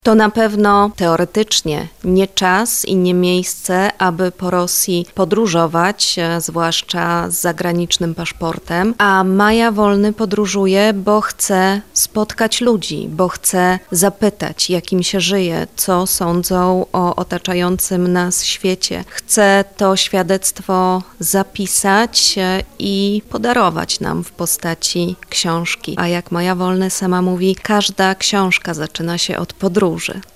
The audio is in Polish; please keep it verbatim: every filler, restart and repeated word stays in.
To na pewno teoretycznie nie czas i nie miejsce, aby po Rosji podróżować, zwłaszcza z zagranicznym paszportem, a Maja Wolny podróżuje, bo chce spotkać ludzi, bo chce zapytać, jak im się żyje, co sądzą o otaczającym nas świecie. Chce to świadectwo zapisać i podarować nam w postaci książki. A jak Maja Wolny sama mówi, każda książka zaczyna się od podróży.